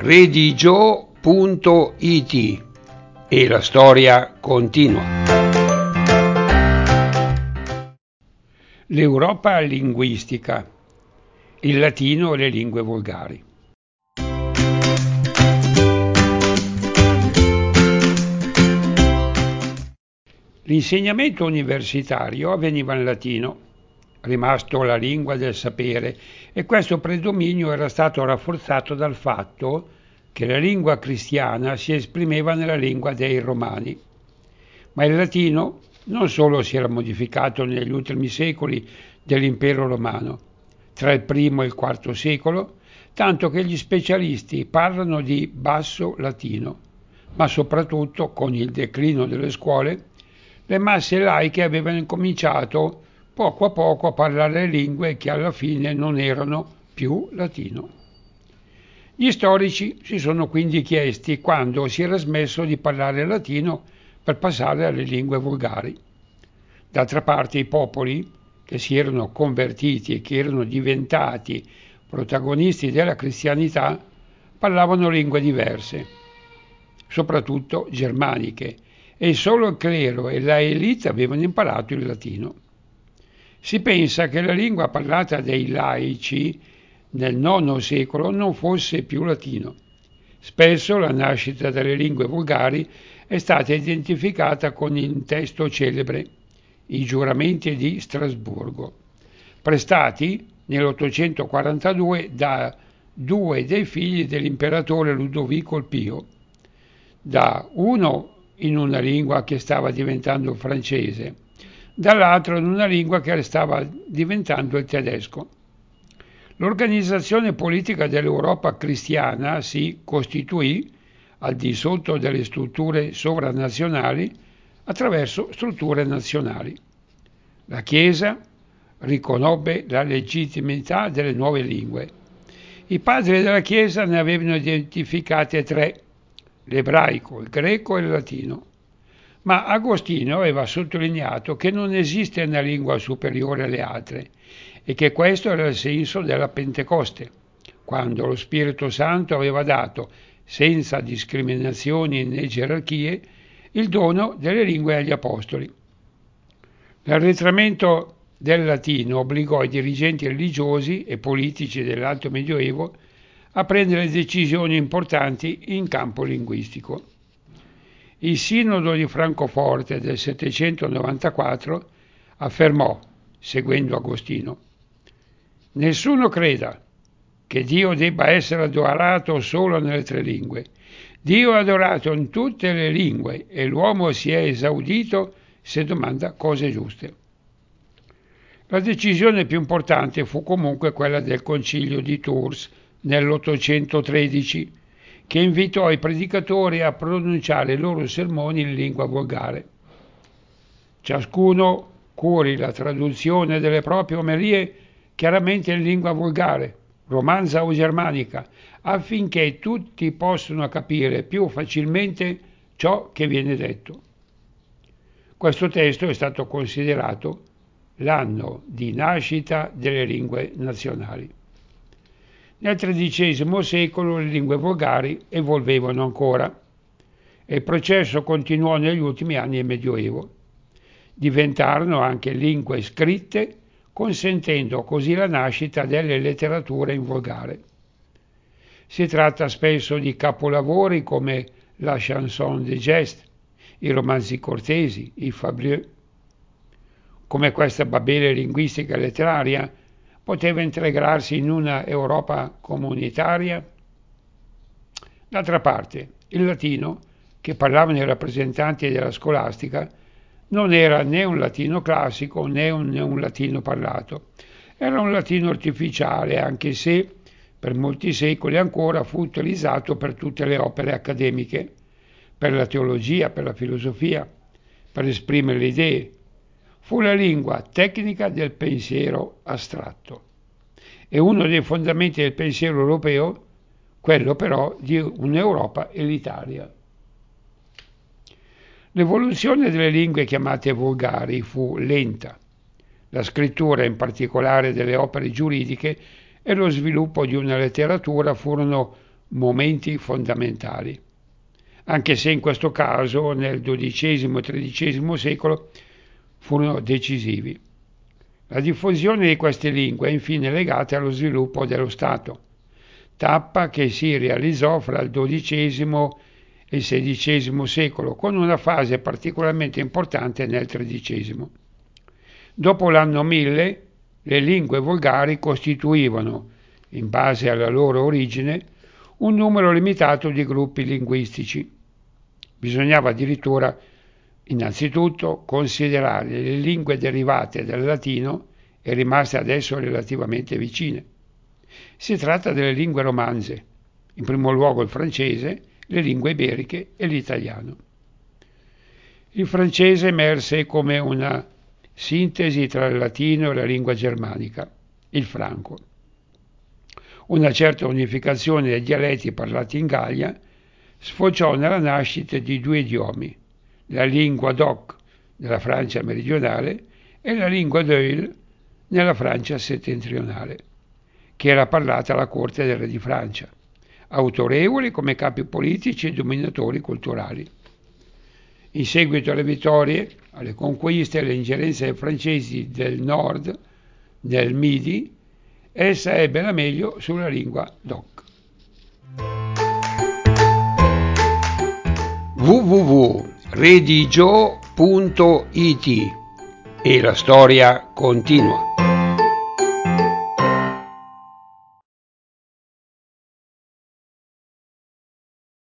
redigio.it e la storia continua. L'Europa linguistica, il latino e le lingue volgari. L'insegnamento universitario avveniva in latino, rimasto la lingua del sapere, e questo predominio era stato rafforzato dal fatto che la lingua cristiana si esprimeva nella lingua dei Romani. Ma il latino non solo si era modificato negli ultimi secoli dell'impero romano, tra il I e il IV secolo, tanto che gli specialisti parlano di basso latino, ma soprattutto con il declino delle scuole, le masse laiche avevano incominciato poco a poco a parlare lingue che alla fine non erano più latino. Gli storici si sono quindi chiesti quando si era smesso di parlare latino per passare alle lingue volgari. D'altra parte i popoli che si erano convertiti e che erano diventati protagonisti della cristianità parlavano lingue diverse, soprattutto germaniche, e solo il clero e la elite avevano imparato il latino. Si pensa che la lingua parlata dai laici nel IX secolo non fosse più latino. Spesso la nascita delle lingue volgari è stata identificata con il testo celebre, i giuramenti di Strasburgo, prestati nell'842 da due dei figli dell'imperatore Ludovico il Pio, da uno in una lingua che stava diventando il francese, dall'altro in una lingua che stava diventando il tedesco. L'organizzazione politica dell'Europa cristiana si costituì al di sotto delle strutture sovranazionali attraverso strutture nazionali. La Chiesa riconobbe la legittimità delle nuove lingue. I padri della Chiesa ne avevano identificate tre: l'ebraico, il greco e il latino. Ma Agostino aveva sottolineato che non esiste una lingua superiore alle altre e che questo era il senso della Pentecoste, quando lo Spirito Santo aveva dato, senza discriminazioni né gerarchie, il dono delle lingue agli apostoli. L'arretramento del latino obbligò i dirigenti religiosi e politici dell'Alto Medioevo a prendere decisioni importanti in campo linguistico. Il Sinodo di Francoforte del 794 affermò, seguendo Agostino: «Nessuno creda che Dio debba essere adorato solo nelle tre lingue. Dio è adorato in tutte le lingue e l'uomo si è esaudito se domanda cose giuste». La decisione più importante fu comunque quella del Concilio di Tours nell'813, che invitò i predicatori a pronunciare i loro sermoni in lingua volgare. Ciascuno curi la traduzione delle proprie omelie chiaramente in lingua volgare, romanza o germanica, affinché tutti possano capire più facilmente ciò che viene detto. Questo testo è stato considerato l'anno di nascita delle lingue nazionali. Nel XIII secolo le lingue volgari evolvevano ancora e il processo continuò negli ultimi anni del Medioevo. Diventarono anche lingue scritte, consentendo così la nascita delle letterature in volgare. Si tratta spesso di capolavori come la chanson de geste, i romanzi cortesi, i fablieux. Come questa Babele linguistica e letteraria poteva integrarsi in una Europa comunitaria? D'altra parte, il latino, che parlavano i rappresentanti della scolastica, non era né un latino classico né un latino parlato. Era un latino artificiale, anche se per molti secoli ancora fu utilizzato per tutte le opere accademiche, per la teologia, per la filosofia, per esprimere le idee. Fu la lingua tecnica del pensiero astratto e uno dei fondamenti del pensiero europeo, quello però di un'Europa elitaria. L'evoluzione delle lingue chiamate volgari fu lenta. La scrittura, in particolare delle opere giuridiche, e lo sviluppo di una letteratura furono momenti fondamentali, anche se in questo caso nel XII e XIII secolo furono decisivi. La diffusione di queste lingue è infine legata allo sviluppo dello Stato, tappa che si realizzò fra il XII e il XVI secolo, con una fase particolarmente importante nel XIII. Dopo l'anno 1000, le lingue volgari costituivano, in base alla loro origine, un numero limitato di gruppi linguistici. Bisognava addirittura, innanzitutto, considerare le lingue derivate dal latino e rimaste adesso relativamente vicine. Si tratta delle lingue romanze, in primo luogo il francese, le lingue iberiche e l'italiano. Il francese emerse come una sintesi tra il latino e la lingua germanica, il franco. Una certa unificazione dei dialetti parlati in Gallia sfociò nella nascita di due idiomi, la lingua d'oc nella Francia meridionale e la lingua d'oil nella Francia settentrionale, che era parlata alla corte del re di Francia, autorevoli come capi politici e dominatori culturali. In seguito alle vittorie, alle conquiste e alle ingerenze dei francesi del nord, del Midi, essa ebbe la meglio sulla lingua d'oc. www.redigio.it e la storia continua.